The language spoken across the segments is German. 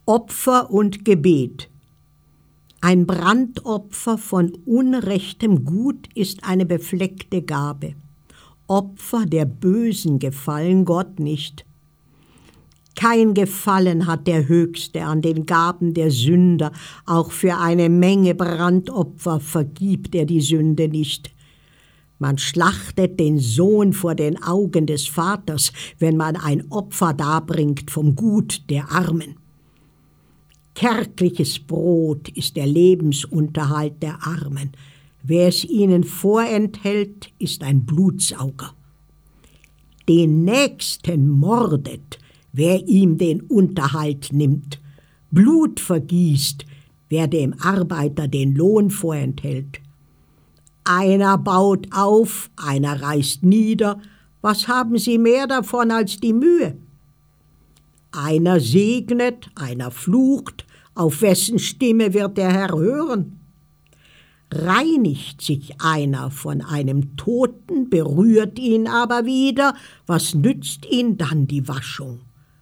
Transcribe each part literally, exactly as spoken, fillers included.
Opfer und Gebet. Ein Brandopfer von unrechtem Gut ist eine befleckte Gabe. Opfer der Bösen gefallen Gott nicht. Kein Gefallen hat der Höchste an den Gaben der Sünder, auch für eine Menge Brandopfer vergibt er die Sünde nicht. Man schlachtet den Sohn vor den Augen des Vaters, wenn man ein Opfer darbringt vom Gut der Armen. Kärgliches Brot ist der Lebensunterhalt der Armen. Wer es ihnen vorenthält, ist ein Blutsauger. Den Nächsten mordet, wer ihm den Unterhalt nimmt. Blut vergießt, wer dem Arbeiter den Lohn vorenthält. Einer baut auf, einer reißt nieder. Was haben sie mehr davon als die Mühe? Einer segnet, einer flucht, auf wessen Stimme wird der Herr hören? Reinigt sich einer von einem Toten, berührt ihn aber wieder, was nützt ihn dann die Waschung?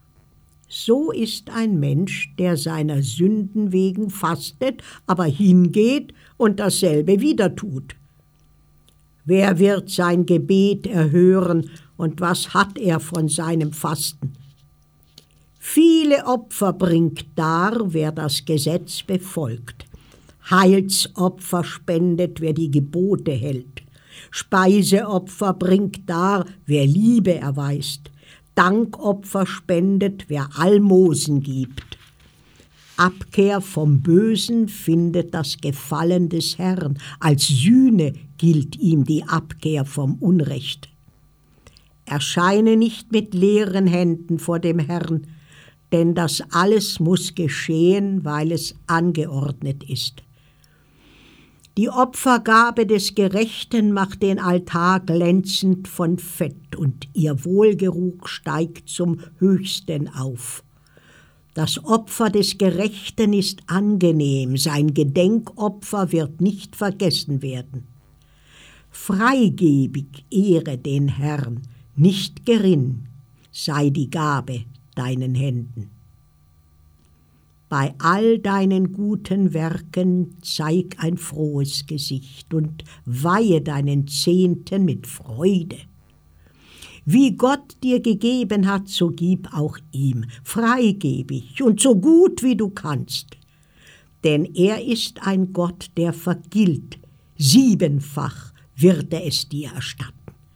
So ist ein Mensch, der seiner Sünden wegen fastet, aber hingeht und dasselbe wieder tut. Wer wird sein Gebet erhören und was hat er von seinem Fasten? Viele Opfer bringt dar, wer das Gesetz befolgt. Heilsopfer spendet, wer die Gebote hält. Speiseopfer bringt dar, wer Liebe erweist. Dankopfer spendet, wer Almosen gibt. Abkehr vom Bösen findet das Gefallen des Herrn. Als Sühne gilt ihm die Abkehr vom Unrecht. Erscheine nicht mit leeren Händen vor dem Herrn, denn das alles muss geschehen, weil es angeordnet ist. Die Opfergabe des Gerechten macht den Altar glänzend von Fett, und ihr Wohlgeruch steigt zum Höchsten auf. Das Opfer des Gerechten ist angenehm, sein Gedenkopfer wird nicht vergessen werden. Freigebig ehre den Herrn, nicht gering sei die Gabe deinen Händen. Bei all deinen guten Werken zeig ein frohes Gesicht und weihe deinen Zehnten mit Freude. Wie Gott dir gegeben hat, so gib auch ihm, freigebig und so gut wie du kannst. Denn er ist ein Gott, der vergilt, siebenfach wird er es dir erstatten.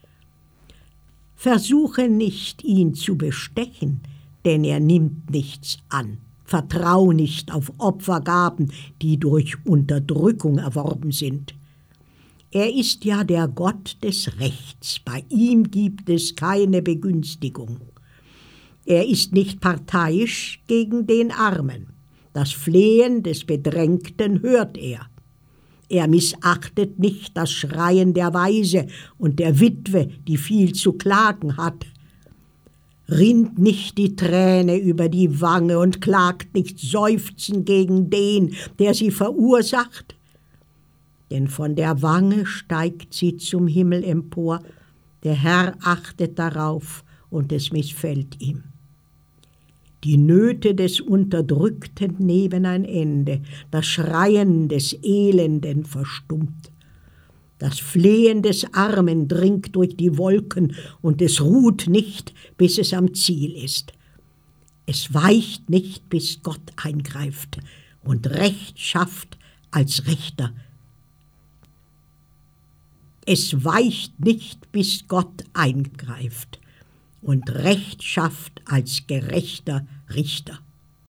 Versuche nicht, ihn zu bestechen, denn er nimmt nichts an. Vertrau nicht auf Opfergaben, die durch Unterdrückung erworben sind. Er ist ja der Gott des Rechts, bei ihm gibt es keine Begünstigung. Er ist nicht parteiisch gegen den Armen. Das Flehen des Bedrängten hört er. Er missachtet nicht das Schreien der Waise und der Witwe, die viel zu klagen hat. Rinnt nicht die Träne über die Wange und klagt nicht Seufzen gegen den, der sie verursacht. Denn von der Wange steigt sie zum Himmel empor, der Herr achtet darauf und es missfällt ihm. Die Nöte des Unterdrückten nehmen ein Ende, das Schreien des Elenden verstummt. Das Flehen des Armen dringt durch die Wolken und es ruht nicht, bis es am Ziel ist. Es weicht nicht, bis Gott eingreift und Recht schafft als Richter. Es weicht nicht, bis Gott eingreift und Recht schafft als gerechter Richter.